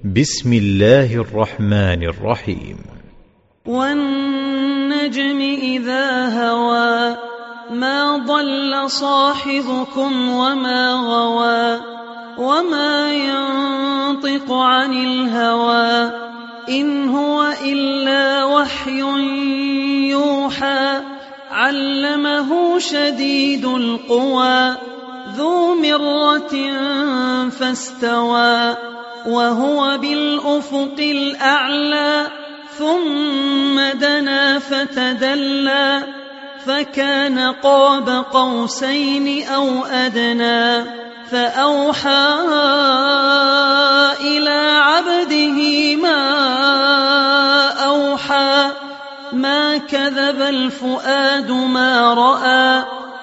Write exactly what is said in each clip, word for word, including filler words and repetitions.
بسم الله الرحمن الرحيم. والنجم إذا هوى ما ضل صاحبكم وما غوى وما ينطق عن الهوى إن هو إلا وحي يوحى علمه شديد القوى ذو مرة فاستوى وهو بالأفق الأعلى ثم دنا فتدلى فكان قاب قوسين أو أدنى فأوحى إلى عبده ما أوحى ما كذب الفؤاد ما رأى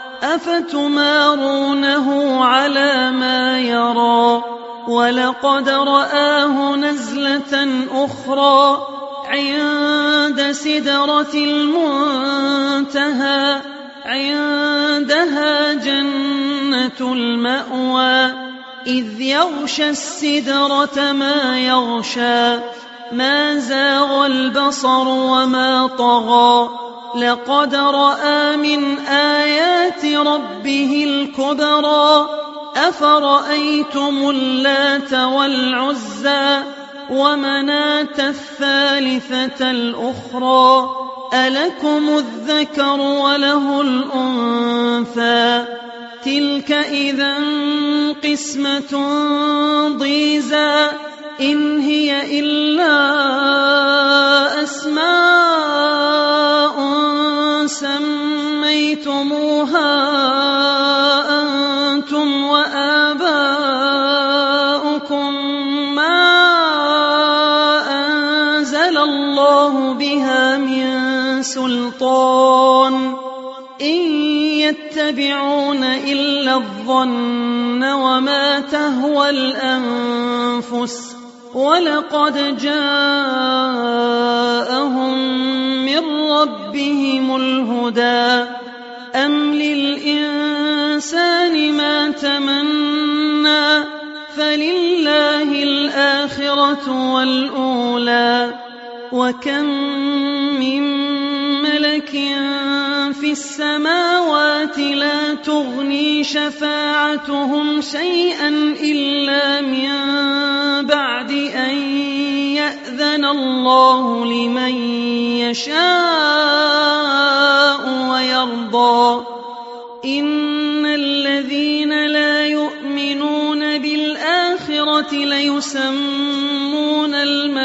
أفتمارونه على ما يرى ولقد رآه نزلة أخرى عند سدرة المنتهى عندها جنة المأوى إذ يغشى السدرة ما يغشى ما زاغ البصر وما طغى لقد رأى من آيات ربه الكبرى أفرأيتم اللات والعزى ومناة الثالثة الأخرى ألكم الذكر وله الأنثى تلك إذا قسمة ضيزى إن هي إلا أسماء سميتموها أنتم وآباؤكم ما أنزل الله بها من سلطان إن يتبعون إلا الظن وما تهوى الأنفس ولقد جاءهم من ربهم الهدى أم للإنسان ما تمنى فلله الآخرة والأولى وكم من ملك في السماوات لا تغني شفاعتهم شيئا إلا من بعد أن يأذن الله لمن يشاء ويرضى إن الذين لا يؤمنون بالآخرة ليسمون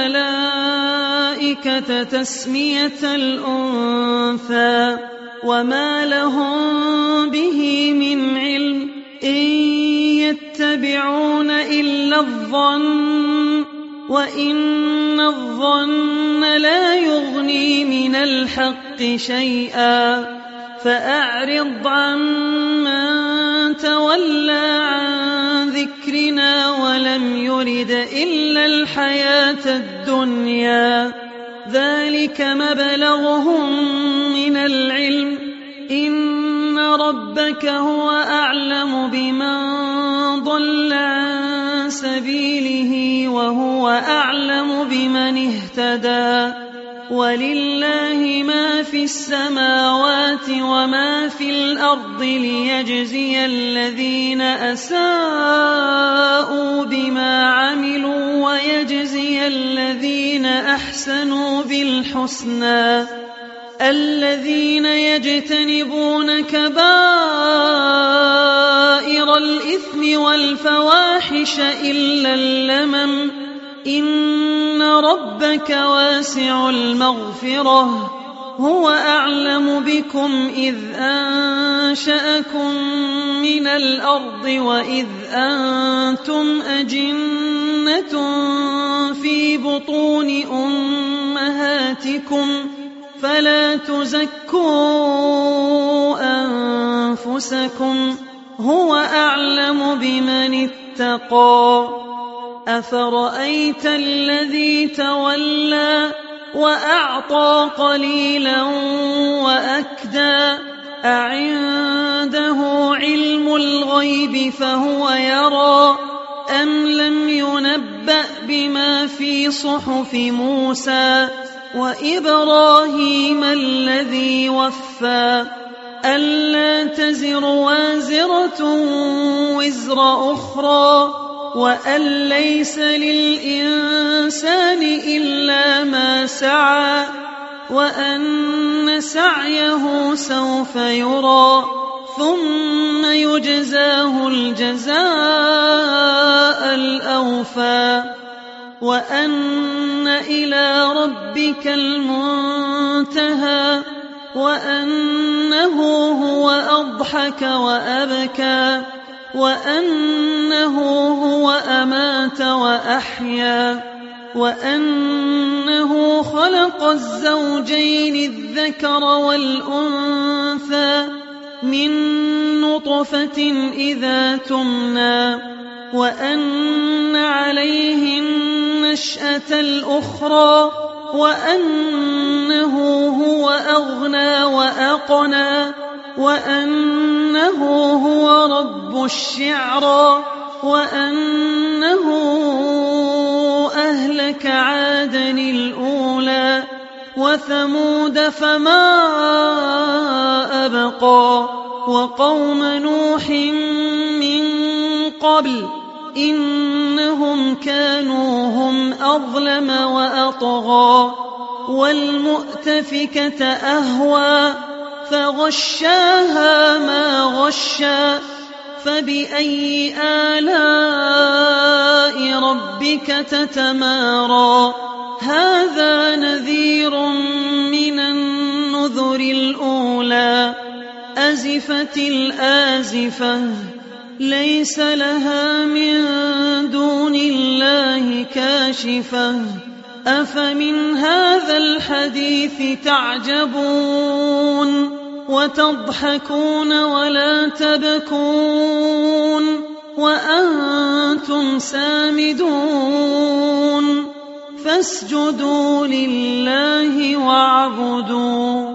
الملائكة تسمية الأنثى وما لهم به من علم إن يتبعون إلا الظن وإن الظن لا يغني من الحق شيئا فأعرض عمن تولى عن ذكرنا ولم يرد إلا الحياة الدنيا ذلك مبلغهم من العلم إن ربك هو أعلم بمن ضل عن سبيله وهو أعلم بمن اهتدى ولله ما في السماوات وما في الأرض ليجزي الذين أساءوا بما عملوا ويجزي الذين أحسنوا بالحسنى الذين يجتنبون كبائر الإثم والفواحش إلا اللمم إن ربك واسع المغفرة هو أعلم بكم إذ أنشأكم من الأرض وإذ أنتم أجنة في بطون أمهاتكم فلا تزكوا أنفسكم هو أعلم بمن اتقى أفرأيت الذي تولى وأعطى قليلا وأكدى أعنده علم الغيب فهو يرى أم لم ينبأ فلينبأ بما في صحف موسى وإبراهيم الذي وفى ألا تزر وازرة وزر أخرى وأن ليس للإنسان إلا ما سعى وأن سعيه سوف يرى ثم يجزاه الجزاء الأوفى وأن إلى ربك المنتهى وأنه هو أضحك وأبكى وأنه هو أمات وأحيا وأنه خلق الزوجين الذكر والأنثى من نطفة إذا تمنى وأن عليه النشأة الأخرى وأنه هو أغنى وأقنى وأنه هو رب الشعرى وأنه أهلك عادا الأولى وثمود فما أبقى وقوم نوح من قبل إنهم كانوا هم أظلم وأطغى والمؤتفكة أهوى فغشاها ما غشى فبأي آلاء ربك تتمارى هذا نذير من النذر الأولى أزفت الآزفة ليس لها من دون الله كاشفة أفمن هذا الحديث تعجبون وتضحكون ولا تبكون وأنتم سامدون فاسجدوا لله واعبدوا